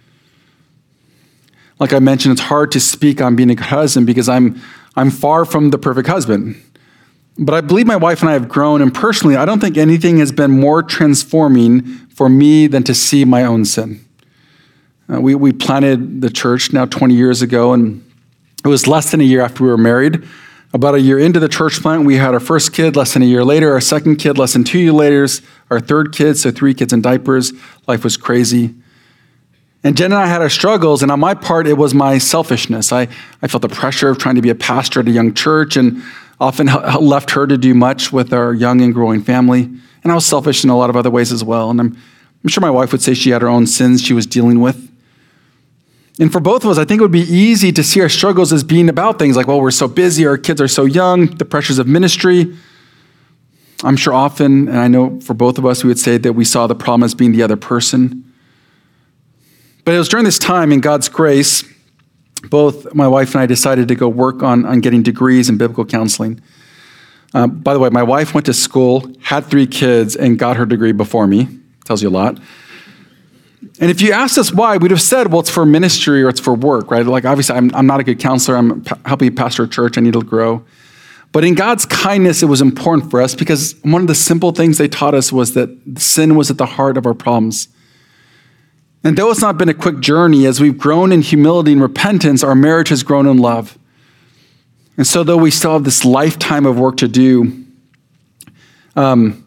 Like I mentioned, it's hard to speak on being a good husband because I'm, I'm far from the perfect husband. But I believe my wife and I have grown, and personally, I don't think anything has been more transforming for me than to see my own sin. Uh, we, we planted the church now twenty years ago, and it was less than a year after we were married. About a year into the church plant, we had our first kid. Less than a year later, our second kid. Less than two years later, our third kid, so three kids in diapers. Life was crazy. And Jen and I had our struggles, and on my part, it was my selfishness. I, I felt the pressure of trying to be a pastor at a young church and often left her to do much with our young and growing family. And I was selfish in a lot of other ways as well. And I'm, I'm sure my wife would say she had her own sins she was dealing with. And for both of us, I think it would be easy to see our struggles as being about things like, well, we're so busy, our kids are so young, the pressures of ministry. I'm sure often, and I know for both of us, we would say that we saw the problem as being the other person. But it was during this time, in God's grace, both my wife and I decided to go work on, on getting degrees in biblical counseling. Uh, by the way, my wife went to school, had three kids, and got her degree before me. Tells you a lot. And if you asked us why, we'd have said, well, it's for ministry or it's for work, right? Like, obviously, I'm, I'm not a good counselor. I'm helping pastor a church. I need to grow. But in God's kindness, it was important for us because one of the simple things they taught us was that sin was at the heart of our problems. And though it's not been a quick journey, as we've grown in humility and repentance, our marriage has grown in love. And so though we still have this lifetime of work to do, um,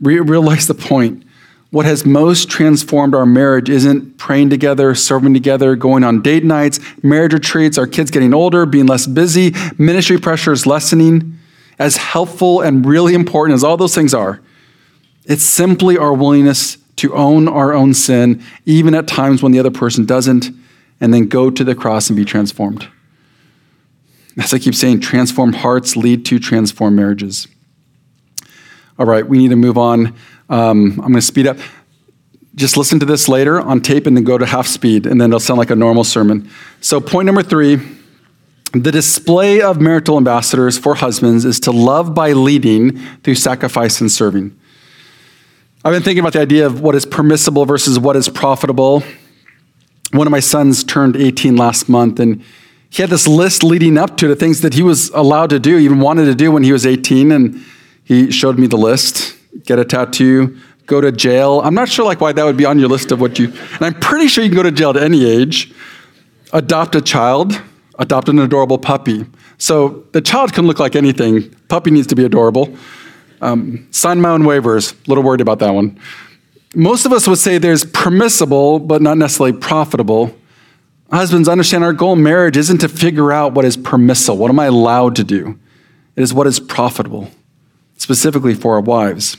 Re- realize the point. What has most transformed our marriage isn't praying together, serving together, going on date nights, marriage retreats, our kids getting older, being less busy, ministry pressures lessening. As helpful and really important as all those things are, it's simply our willingness to own our own sin, even at times when the other person doesn't, and then go to the cross and be transformed. As I keep saying, transformed hearts lead to transformed marriages. All right, we need to move on. Um, I'm going to speed up. Just listen to this later on tape and then go to half speed, and then it'll sound like a normal sermon. So point number three, the display of marital ambassadors for husbands is to love by leading through sacrifice and serving. I've been thinking about the idea of what is permissible versus what is profitable. One of my sons turned eighteen last month, and he had this list leading up to the things that he was allowed to do, even wanted to do when he was eighteen, and he showed me the list. Get a tattoo, go to jail. I'm not sure like why that would be on your list of what you, and I'm pretty sure you can go to jail at any age. Adopt a child, adopt an adorable puppy. So the child can look like anything. Puppy needs to be adorable. Um, sign my own waivers. A little worried about that one. Most of us would say there's permissible, but not necessarily profitable. Husbands, understand our goal in marriage isn't to figure out what is permissible. What am I allowed to do? It is what is profitable, specifically for our wives.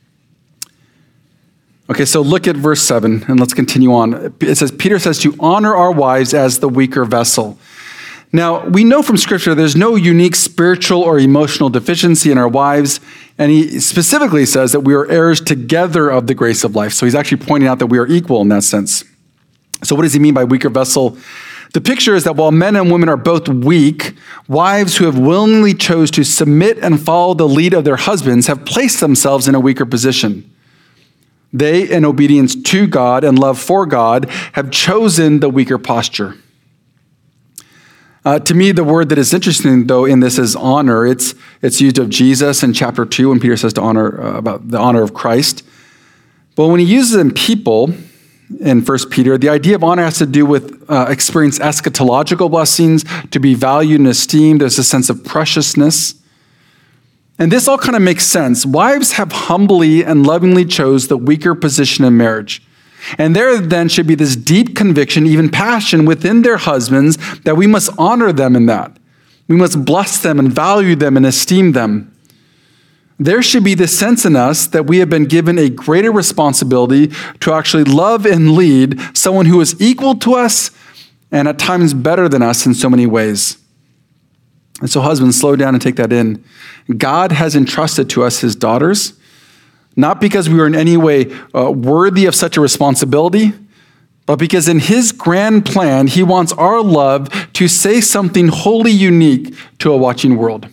Okay, so look at verse seven, and let's continue on. It says, Peter says to honor our wives as the weaker vessel. Now, we know from Scripture there's no unique spiritual or emotional deficiency in our wives, and he specifically says that we are heirs together of the grace of life. So he's actually pointing out that we are equal in that sense. So what does he mean by weaker vessel? The picture is that while men and women are both weak, wives who have willingly chose to submit and follow the lead of their husbands have placed themselves in a weaker position. They, in obedience to God and love for God, have chosen the weaker posture. Uh, to me, the word that is interesting, though, in this is honor. It's it's used of Jesus in chapter two when Peter says to honor uh, about the honor of Christ. But when he uses it in people in First Peter, the idea of honor has to do with uh, experience eschatological blessings, to be valued and esteemed. There's a sense of preciousness. And this all kind of makes sense. Wives have humbly and lovingly chose the weaker position in marriage. And there then should be this deep conviction, even passion within their husbands, that we must honor them in that. We must bless them and value them and esteem them. There should be this sense in us that we have been given a greater responsibility to actually love and lead someone who is equal to us and at times better than us in so many ways. And so husbands, slow down and take that in. God has entrusted to us his daughters, not because we are in any way uh, worthy of such a responsibility, but because in his grand plan, he wants our love to say something wholly unique to a watching world.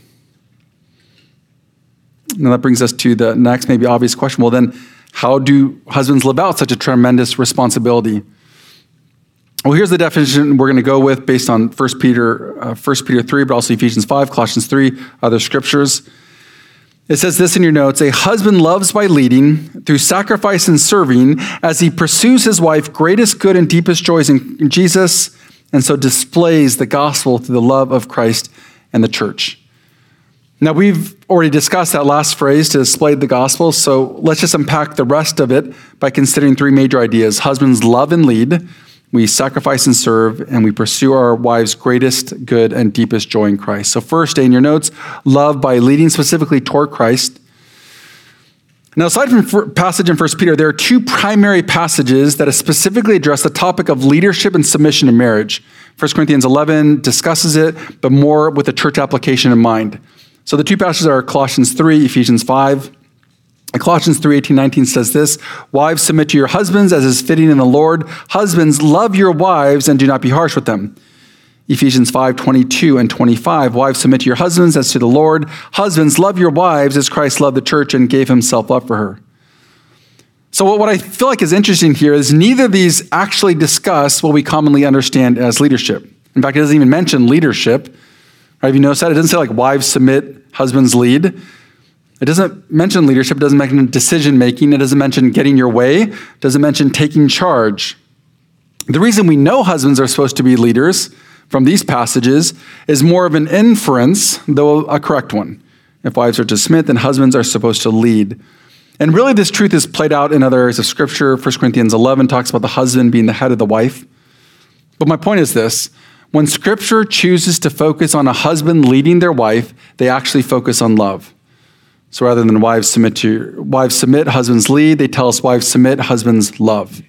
Now that brings us to the next maybe obvious question. Well then, how do husbands live out such a tremendous responsibility? Well, here's the definition we're going to go with based on First Peter, uh, First Peter three, but also Ephesians five, Colossians three, other scriptures. It says this in your notes: a husband loves by leading through sacrifice and serving as he pursues his wife's greatest good and deepest joys in Jesus, and so displays the gospel through the love of Christ and the church. Now, we've already discussed that last phrase, to display the gospel, so let's just unpack the rest of it by considering three major ideas. Husbands love and lead. We sacrifice and serve, and we pursue our wives' greatest good and deepest joy in Christ. So first, stay in your notes, love by leading specifically toward Christ. Now, aside from passage in First Peter, there are two primary passages that specifically address the topic of leadership and submission in marriage. First Corinthians eleven discusses it, but more with the church application in mind. So the two passages are Colossians three, Ephesians five. Colossians three, eighteen, nineteen says this: wives, submit to your husbands as is fitting in the Lord. Husbands, love your wives and do not be harsh with them. Ephesians five, twenty-two and twenty-five, wives, submit to your husbands as to the Lord. Husbands, love your wives as Christ loved the church and gave himself up for her. So what I feel like is interesting here is neither of these actually discuss what we commonly understand as leadership. In fact, it doesn't even mention leadership. Right? Have you noticed that? It doesn't say like wives submit, husbands lead. It doesn't mention leadership. It doesn't mention decision-making. It doesn't mention getting your way. It doesn't mention taking charge. The reason we know husbands are supposed to be leaders from these passages is more of an inference, though a correct one. If wives are to submit, then husbands are supposed to lead. And really this truth is played out in other areas of Scripture. First Corinthians eleven talks about the husband being the head of the wife. But my point is this: when Scripture chooses to focus on a husband leading their wife, they actually focus on love. So rather than wives submit to wives submit, husbands lead, they tell us wives submit, husbands love.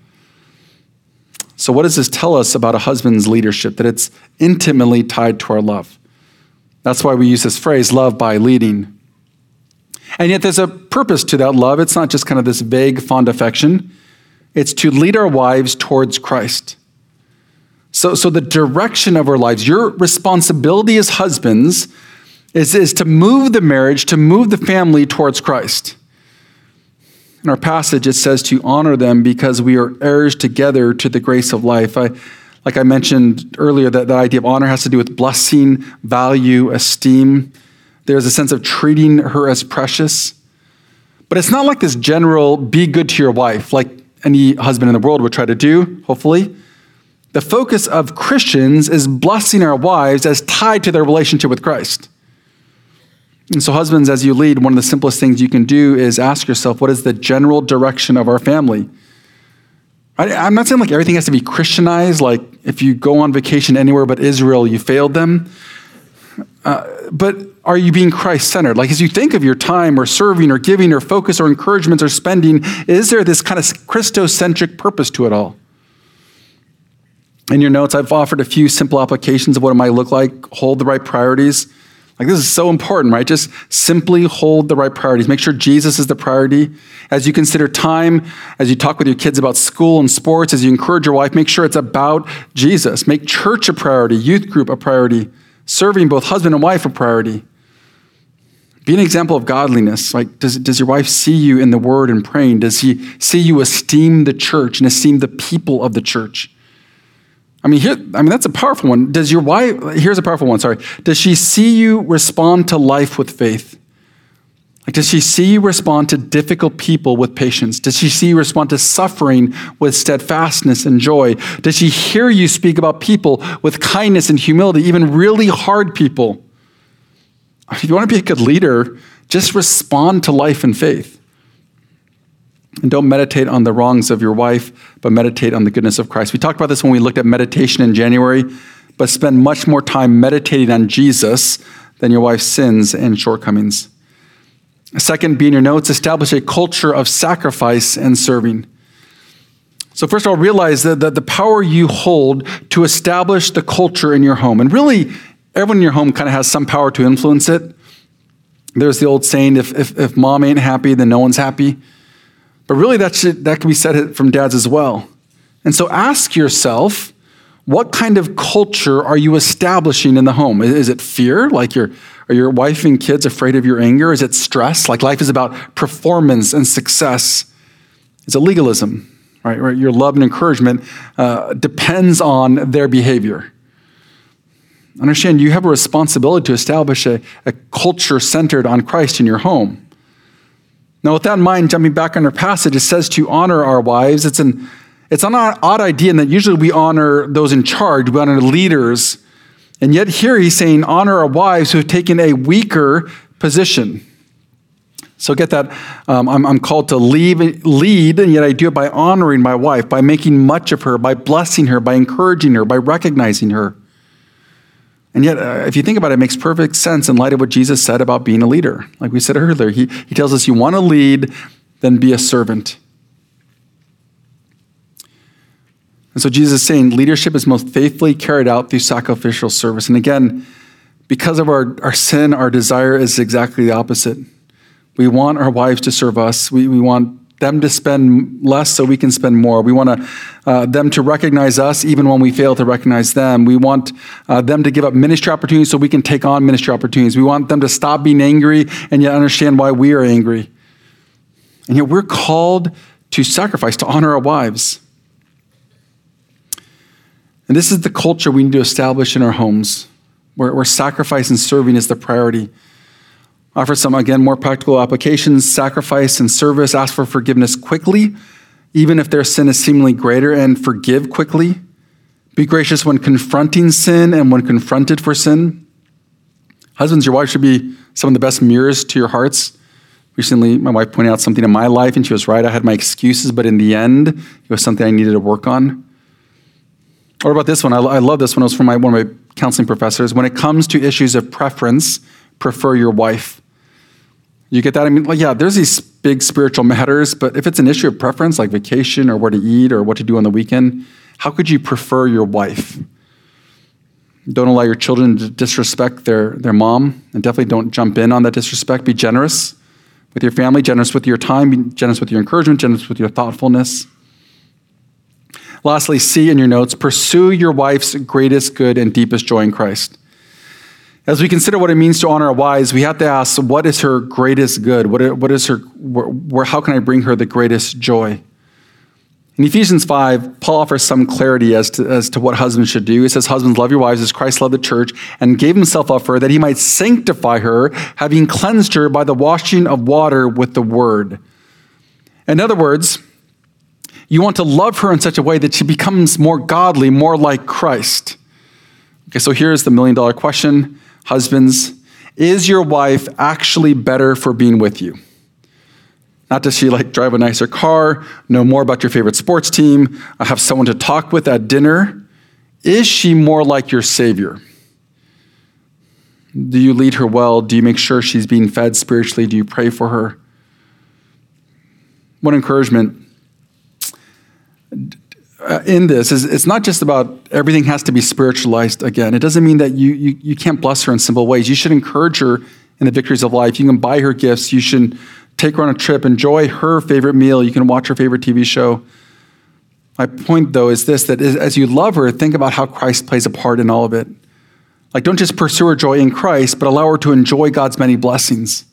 So what does this tell us about a husband's leadership? That it's intimately tied to our love. That's why we use this phrase, love by leading. And yet there's a purpose to that love. It's not just kind of this vague, fond affection. It's to lead our wives towards Christ. So, so the direction of our lives, your responsibility as husbands is, is to move the marriage, to move the family towards Christ. In our passage, it says to honor them because we are heirs together to the grace of life. I, like I mentioned earlier, that, that idea of honor has to do with blessing, value, esteem. There's a sense of treating her as precious. But it's not like this general, be good to your wife, like any husband in the world would try to do, hopefully. The focus of Christians is blessing our wives as tied to their relationship with Christ. And so husbands, as you lead, one of the simplest things you can do is ask yourself, what is the general direction of our family? I, I'm not saying like everything has to be Christianized, like if you go on vacation anywhere but Israel, you failed them. Uh, but are you being Christ-centered? Like as you think of your time or serving or giving or focus or encouragement or spending, is there this kind of Christocentric purpose to it all? In your notes, I've offered a few simple applications of what it might look like. Hold the right priorities. Like this is so important, right? Just simply hold the right priorities. Make sure Jesus is the priority. As you consider time, as you talk with your kids about school and sports, as you encourage your wife, make sure it's about Jesus. Make church a priority, youth group a priority, serving both husband and wife a priority. Be an example of godliness. Like, does, does your wife see you in the word and praying? Does he see you esteem the church and esteem the people of the church? I mean, here, I mean, that's a powerful one. Does your wife, here's a powerful one, sorry. Does she see you respond to life with faith? Like, does she see you respond to difficult people with patience? Does she see you respond to suffering with steadfastness and joy? Does she hear you speak about people with kindness and humility, even really hard people? If you want to be a good leader, just respond to life in faith. And don't meditate on the wrongs of your wife, but meditate on the goodness of Christ. We talked about this when we looked at meditation in January, but spend much more time meditating on Jesus than your wife's sins and shortcomings. Second, be in your notes, establish a culture of sacrifice and serving. So first of all, realize that the, the power you hold to establish the culture in your home. And really, everyone in your home kind of has some power to influence it. There's the old saying, if, if, if mom ain't happy, then no one's happy. But really, that should, that can be said from dads as well. And so ask yourself, what kind of culture are you establishing in the home? Is it fear? Like your, are your wife and kids afraid of your anger? Is it stress? Like life is about performance and success? Is it legalism? Right? Right? Your love and encouragement uh, depends on their behavior. Understand, you have a responsibility to establish a, a culture centered on Christ in your home. Now, with that in mind, jumping back on our passage, it says to honor our wives. It's an it's an odd idea in that usually we honor those in charge, we honor leaders. And yet here he's saying honor our wives who have taken a weaker position. So get that, um, I'm, I'm called to lead, lead, and yet I do it by honoring my wife, by making much of her, by blessing her, by encouraging her, by recognizing her. And yet, uh, if you think about it, it makes perfect sense in light of what Jesus said about being a leader. Like we said earlier, he, he tells us you want to lead, then be a servant. And so Jesus is saying leadership is most faithfully carried out through sacrificial service. And again, because of our, our sin, our desire is exactly the opposite. We want our wives to serve us. We, we want them to spend less so we can spend more. We want to, uh, them to recognize us even when we fail to recognize them. We want uh, them to give up ministry opportunities so we can take on ministry opportunities. We want them to stop being angry and yet understand why we are angry. And yet we're called to sacrifice, to honor our wives. And this is the culture we need to establish in our homes, where, where sacrifice and serving is the priority. Offer some, again, more practical applications. Sacrifice and service. Ask for forgiveness quickly, even if their sin is seemingly greater, and forgive quickly. Be gracious when confronting sin and when confronted for sin. Husbands, your wife should be some of the best mirrors to your hearts. Recently, my wife pointed out something in my life, and she was right. I had my excuses, but in the end, it was something I needed to work on. Or about this one? I, I love this one. It was from my, one of my counseling professors. When it comes to issues of preference, prefer your wife. You get that? I mean, well, yeah, there's these big spiritual matters, but if it's an issue of preference, like vacation or where to eat or what to do on the weekend, how could you prefer your wife? Don't allow your children to disrespect their, their mom, and definitely don't jump in on that disrespect. Be generous with your family, generous with your time, be generous with your encouragement, generous with your thoughtfulness. Lastly, C in your notes, pursue your wife's greatest good and deepest joy in Christ. As we consider what it means to honor our wives, we have to ask, what is her greatest good? What, what is her, where, where, how can I bring her the greatest joy? In Ephesians five, Paul offers some clarity as to, as to what husbands should do. He says, husbands, love your wives as Christ loved the church and gave himself up for her, that he might sanctify her, having cleansed her by the washing of water with the word. In other words, you want to love her in such a way that she becomes more godly, more like Christ. Okay, so here's the million dollar question. Husbands, is your wife actually better for being with you? Not does she like drive a nicer car, know more about your favorite sports team, have someone to talk with at dinner. Is she more like your Savior? Do you lead her well? Do you make sure she's being fed spiritually? Do you pray for her? One encouragement in this is it's not just about everything has to be spiritualized again. It doesn't mean that you, you you can't bless her in simple ways. You should encourage her in the victories of life. You can buy her gifts. You should take her on a trip, enjoy her favorite meal. You can watch her favorite T V show. My point, though, is this, that as you love her, think about how Christ plays a part in all of it. Like, don't just pursue her joy in Christ, but allow her to enjoy God's many blessings.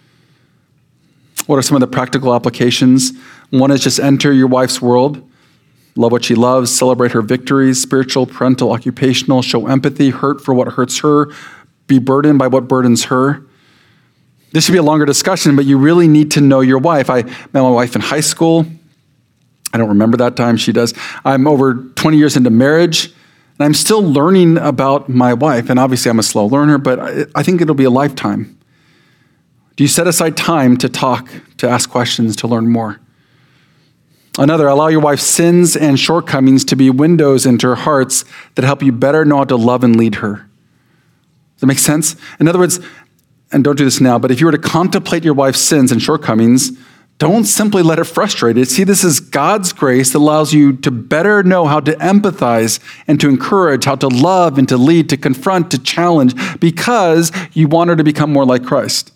What are some of the practical applications? One is just enter your wife's world. Love what she loves, celebrate her victories, spiritual, parental, occupational, show empathy, hurt for what hurts her, be burdened by what burdens her. This should be a longer discussion, but you really need to know your wife. I met my wife in high school. I don't remember that time, she does. I'm over twenty years into marriage, and I'm still learning about my wife. And obviously I'm a slow learner, but I think it'll be a lifetime. Do you set aside time to talk, to ask questions, to learn more? Another, allow your wife's sins and shortcomings to be windows into her hearts that help you better know how to love and lead her. Does that make sense? In other words, and don't do this now, but if you were to contemplate your wife's sins and shortcomings, don't simply let it frustrate it. See, this is God's grace that allows you to better know how to empathize and to encourage, how to love and to lead, to confront, to challenge, because you want her to become more like Christ.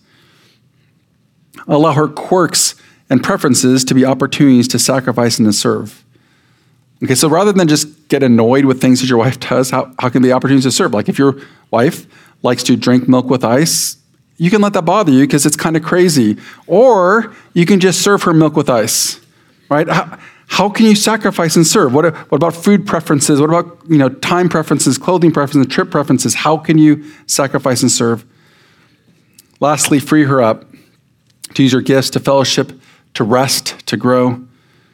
Allow her quirks and preferences to be opportunities to sacrifice and to serve. Okay, so rather than just get annoyed with things that your wife does, how, how can be opportunities to serve? Like if your wife likes to drink milk with ice, you can let that bother you because it's kind of crazy. Or you can just serve her milk with ice, right? How, how can you sacrifice and serve? What, what about food preferences? What about, you know, time preferences, clothing preferences, trip preferences? How can you sacrifice and serve? Lastly, free her up to use her gifts, to fellowship, to rest, to grow.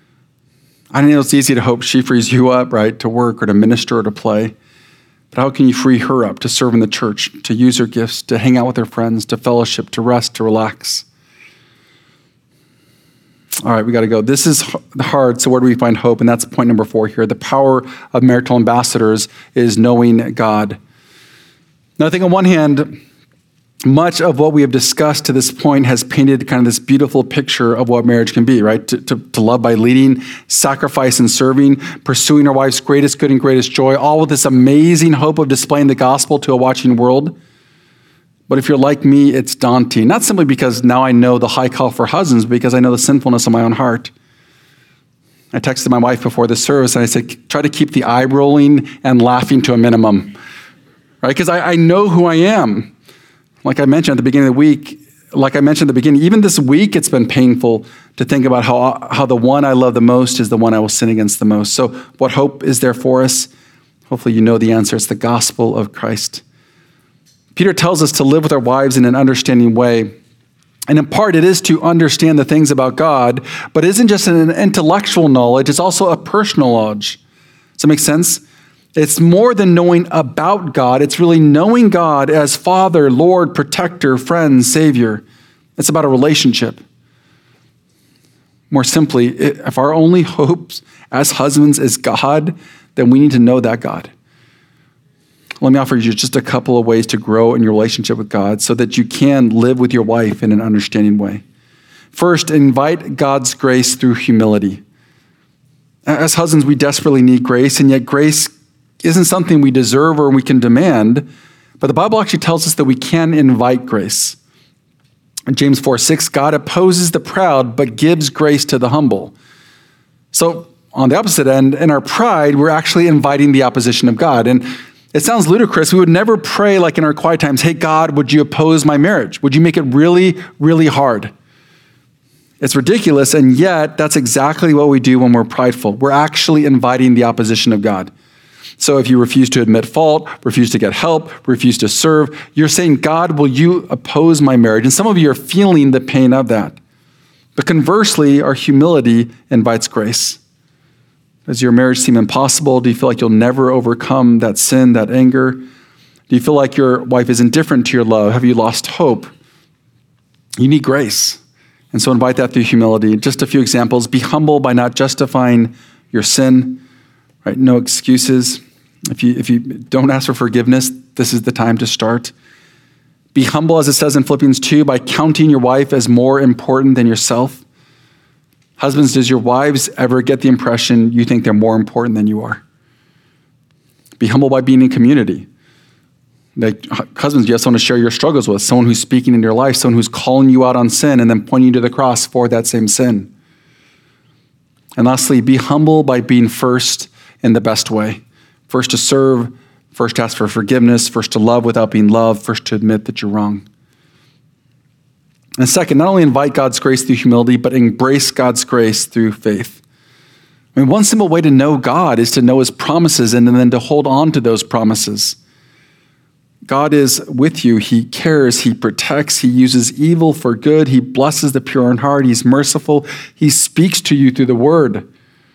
I know it's easy to hope she frees you up, right, to work or to minister or to play. But how can you free her up to serve in the church, to use her gifts, to hang out with her friends, to fellowship, to rest, to relax? All right, we got to go. This is hard, so where do we find hope? And that's point number four here. The power of marital ambassadors is knowing God. Now, I think on one hand, much of what we have discussed to this point has painted kind of this beautiful picture of what marriage can be, right? To, to, to love by leading, sacrifice and serving, pursuing our wife's greatest good and greatest joy, all with this amazing hope of displaying the gospel to a watching world. But if you're like me, it's daunting. Not simply because now I know the high call for husbands, but because I know the sinfulness of my own heart. I texted my wife before the service and I said, try to keep the eye rolling and laughing to a minimum, right? Because I, I know who I am. Like I mentioned at the beginning of the week, like I mentioned at the beginning, even this week, it's been painful to think about how, how the one I love the most is the one I will sin against the most. So what hope is there for us? Hopefully you know the answer. It's the gospel of Christ. Peter tells us to live with our wives in an understanding way. And in part, it is to understand the things about God, but it isn't just an intellectual knowledge, it's also a personal knowledge. Does that make sense? It's more than knowing about God. It's really knowing God as Father, Lord, Protector, Friend, Savior. It's about a relationship. More simply, if our only hopes as husbands is God, then we need to know that God. Let me offer you just a couple of ways to grow in your relationship with God so that you can live with your wife in an understanding way. First, invite God's grace through humility. As husbands, we desperately need grace, and yet grace isn't something we deserve or we can demand, but the Bible actually tells us that we can invite grace. In James four six, God opposes the proud, but gives grace to the humble. So on the opposite end, in our pride, we're actually inviting the opposition of God. And it sounds ludicrous. We would never pray like in our quiet times, hey, God, would you oppose my marriage? Would you make it really, really hard? It's ridiculous, and yet that's exactly what we do when we're prideful. We're actually inviting the opposition of God. So if you refuse to admit fault, refuse to get help, refuse to serve, you're saying, God, will you oppose my marriage? And some of you are feeling the pain of that. But conversely, our humility invites grace. Does your marriage seem impossible? Do you feel like you'll never overcome that sin, that anger? Do you feel like your wife is indifferent to your love? Have you lost hope? You need grace. And so invite that through humility. Just a few examples. Be humble by not justifying your sin. Right? No excuses. If you, if you don't ask for forgiveness, this is the time to start. Be humble, as it says in Philippians two, by counting your wife as more important than yourself. Husbands, does your wives ever get the impression you think they're more important than you are? Be humble by being in community. Like, husbands, you have someone to share your struggles with, someone who's speaking in your life, someone who's calling you out on sin and then pointing you to the cross for that same sin. And lastly, be humble by being first in the best way. First to serve, first to ask for forgiveness, first to love without being loved, first to admit that you're wrong. And second, not only invite God's grace through humility, but embrace God's grace through faith. I mean, one simple way to know God is to know his promises and then to hold on to those promises. God is with you. He cares. He protects. He uses evil for good. He blesses the pure in heart. He's merciful. He speaks to you through the word.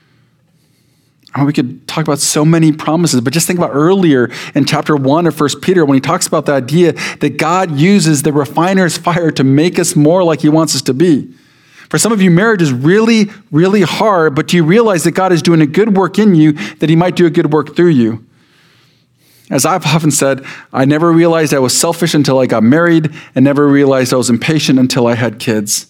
Oh, we could talk about so many promises, but just think about earlier in chapter one of First Peter when he talks about the idea that God uses the refiner's fire to make us more like he wants us to be. For some of you, marriage is really, really hard, but do you realize that God is doing a good work in you, that he might do a good work through you? As I've often said, I never realized I was selfish until I got married and never realized I was impatient until I had kids.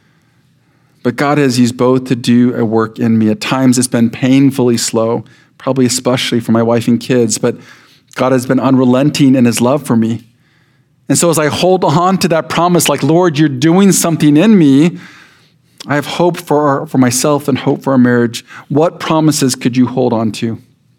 But God has used both to do a work in me. At times it's been painfully slow, probably especially for my wife and kids, but God has been unrelenting in his love for me. And so as I hold on to that promise, like, Lord, you're doing something in me, I have hope for, our, for myself and hope for our marriage. What promises could you hold on to?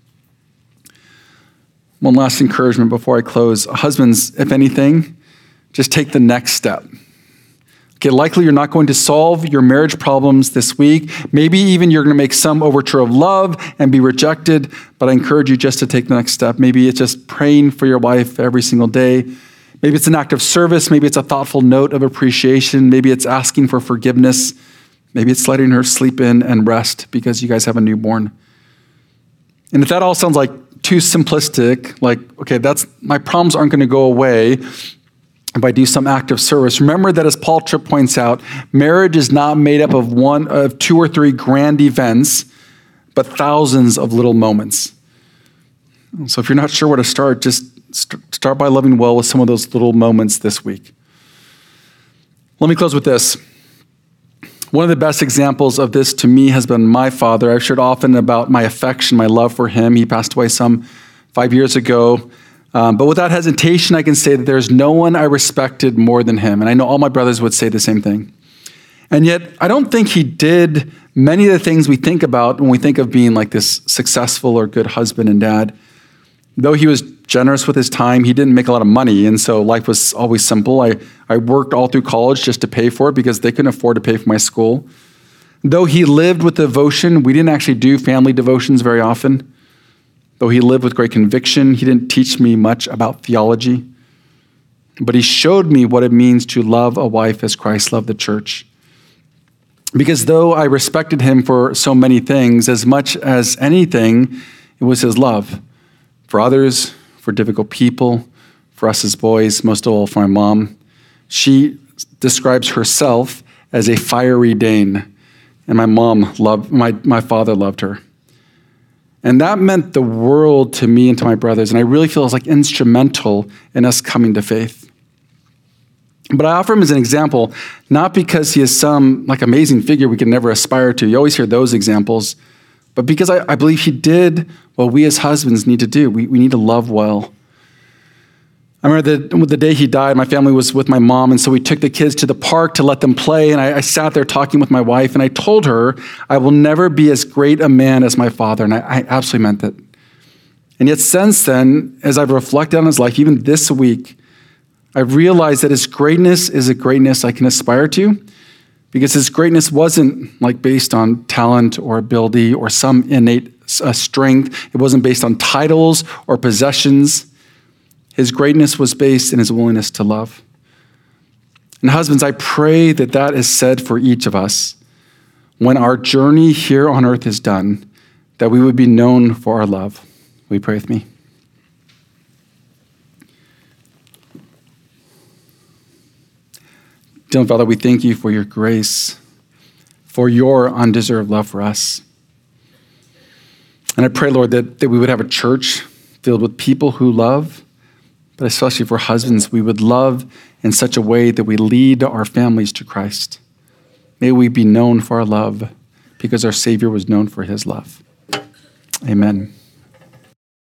One last encouragement before I close. Husbands, if anything, just take the next step. Okay, likely you're not going to solve your marriage problems this week. Maybe even you're going to make some overture of love and be rejected, but I encourage you just to take the next step. Maybe it's just praying for your wife every single day. Maybe it's an act of service. Maybe it's a thoughtful note of appreciation. Maybe it's asking for forgiveness. Maybe it's letting her sleep in and rest because you guys have a newborn. And if that all sounds like too simplistic, like, okay, that's my problems aren't going to go away if I do some act of service. Remember that, as Paul Tripp points out, marriage is not made up of one of two or three grand events, but thousands of little moments. So if you're not sure where to start, just st- start by loving well with some of those little moments this week. Let me close with this. One of the best examples of this to me has been my father. I've shared often about my affection, my love for him. He passed away some five years ago. Um, but without hesitation, I can say that there's no one I respected more than him. And I know all my brothers would say the same thing. And yet, I don't think he did many of the things we think about when we think of being like this successful or good husband and dad. Though he was generous with his time, he didn't make a lot of money, and so life was always simple. I, I worked all through college just to pay for it because they couldn't afford to pay for my school. Though he lived with devotion, we didn't actually do family devotions very often. Though he lived with great conviction, he didn't teach me much about theology. But he showed me what it means to love a wife as Christ loved the church. Because though I respected him for so many things, as much as anything, it was his love. For others, for difficult people, for us as boys, most of all for my mom. She describes herself as a fiery Dane, and my mom loved, my, my father loved her. And that meant the world to me and to my brothers, and I really feel it was like instrumental in us coming to faith. But I offer him as an example, not because he is some like amazing figure we can never aspire to. You always hear those examples. But because I, I believe he did what we as husbands need to do. We, we need to love well. I remember the, the day he died, my family was with my mom, and so we took the kids to the park to let them play, and I, I sat there talking with my wife, and I told her, I will never be as great a man as my father, and I, I absolutely meant that. And yet since then, as I've reflected on his life, even this week, I've realized that his greatness is a greatness I can aspire to, because his greatness wasn't like based on talent or ability or some innate uh, strength. It wasn't based on titles or possessions. His greatness was based in his willingness to love. And husbands, I pray that that is said for each of us. When our journey here on earth is done, that we would be known for our love. Will you pray with me? Dear Father, we thank you for your grace, for your undeserved love for us. And I pray, Lord, that, that we would have a church filled with people who love, but especially for husbands, we would love in such a way that we lead our families to Christ. May we be known for our love because our Savior was known for his love. Amen.